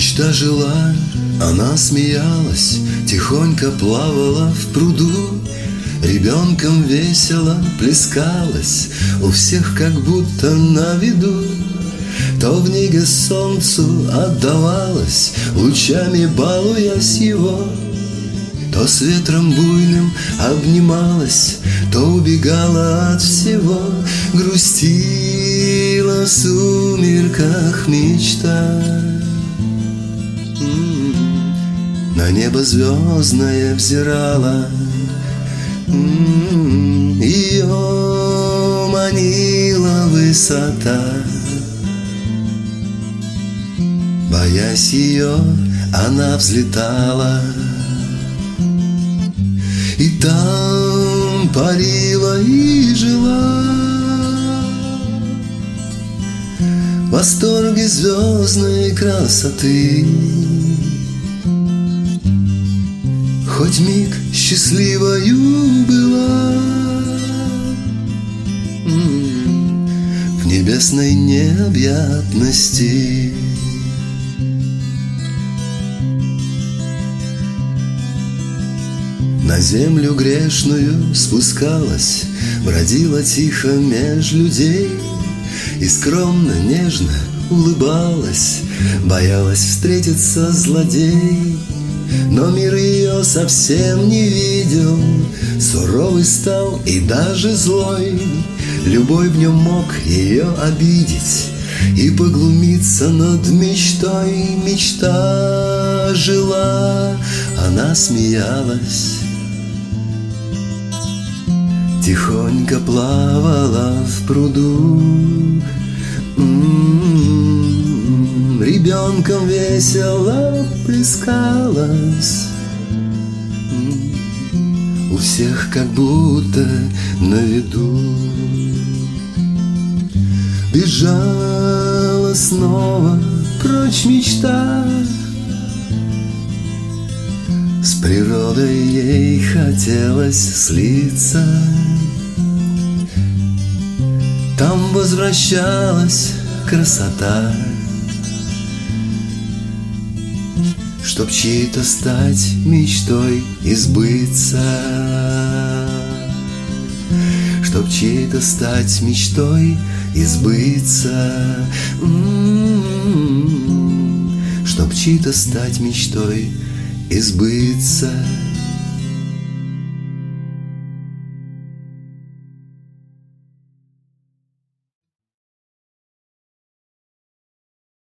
Мечта жила, она смеялась, тихонько плавала в пруду, ребенком весело плескалась, у всех как будто на виду. То в неге солнцу отдавалась, лучами балуясь его, то с ветром буйным обнималась, то убегала от всего. Грустила в сумерках мечта, на небо звездное взирала, ее манила высота. Боясь ее, она взлетала, и там парила и жила в восторге звездной красоты. Хоть миг счастливою была в небесной необъятности. На землю грешную спускалась, бродила тихо меж людей и скромно, нежно улыбалась, боялась встретиться злодей. Но мир ее совсем не видел, суровый стал и даже злой. Любой в нем мог ее обидеть и поглумиться над мечтой. Мечта жила, она смеялась, тихонько плавала в пруду, ребенком весело плескалась, у всех как будто на виду. Бежала снова прочь мечта, с природой ей хотелось слиться. Там возвращалась красота, чтоб чьей-то стать мечтой и сбыться, чтоб чьей-то стать мечтой и сбыться, чтоб чьей-то стать мечтой и сбыться.